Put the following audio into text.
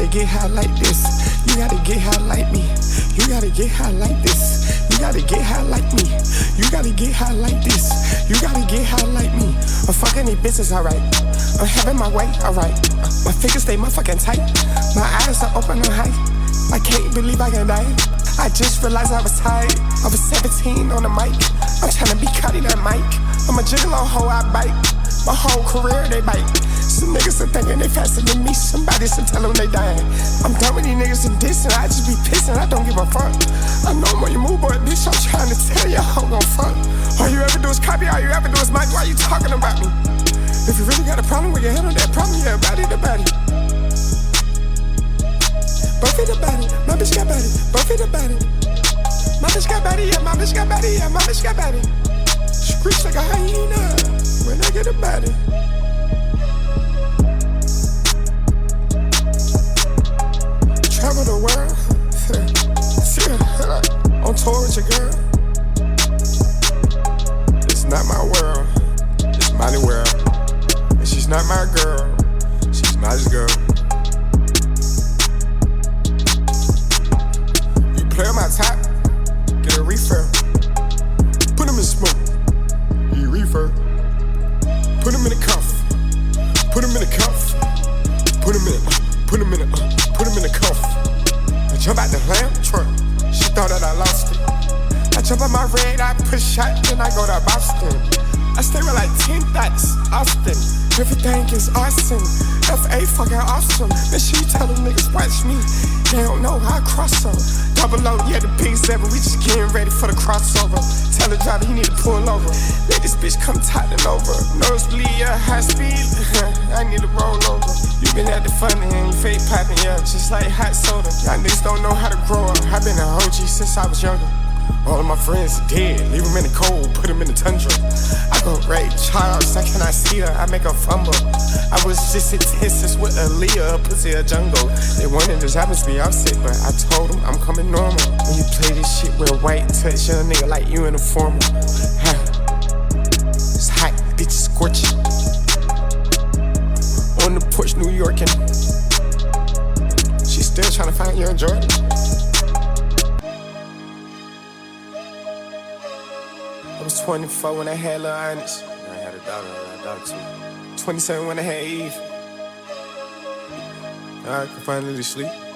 gotta get high like this. You gotta get high like me. You gotta get high like this. You gotta get high like me. You gotta get high like this. You gotta get high like me. I'm fucking these bitches, alright. I'm having my way, alright. My fingers stay motherfucking tight. My eyes are open on high. I can't believe I can die. I just realized I was tired. I was 17 on the mic. I'm tryna be cutting that mic. I'm a gigolo hoe, I bite. My whole career, they bite. Some niggas are thinking they faster than me. Somebody should tell them they dying. I'm done with these niggas and dissing. I just be pissing, I don't give a fuck. I know when you move, boy, bitch, I'm trying to tell you how I'm gon' fuck. All you ever do is copy, all you ever do is mic. Why you talking about me? If you really got a problem, we can handle that problem. Yeah, body to body. Both of the body, my bitch got body. Both of the body. My bitch got body, yeah, my bitch got body, yeah, my bitch got body. Screech like a hyena when I get a body. Travel the world, on tour with your girl. It's not my world, it's my world. And she's not my girl, she's my girl. You play on my top, get a refill. Put him in smoke, you reefer. Put him in a cuff, put him in a cuff. Put him in a cuff. I jump out the lamp truck, she thought that I lost it. I jump on my red, I push shot, then I go to Boston. I stay with like 10 thoughts, Austin. Everything is awesome, F.A. fucking awesome. Then she tell them niggas watch me, they don't know how I cross them. Double O, yeah, the biggest ever, we just getting ready for the crossover. Tell the driver he need to pull over. Let this bitch come toppling over. Nosebleed, yeah, high speed, I need to roll over. You been at the funny and you fake popping, yeah, just like hot soda. Y'all niggas don't know how to grow up. I been an OG since I was younger. All of my friends are dead, leave them in the cold, put them in the tundra. I go Ray Charles, I cannot see her, I make her fumble. I was just intense with Aaliyah, pussy a jungle. They wanted this happens to be offset, but I told them I'm coming normal. When you play this shit with a white touch, young nigga like you in a formal. It's hot, bitch, scorching. On the porch, New York, and she's still trying to find young Jordan. I was 24 when I had Lil Onyx. I had a daughter too. 27 when I had Eve. I could finally sleep.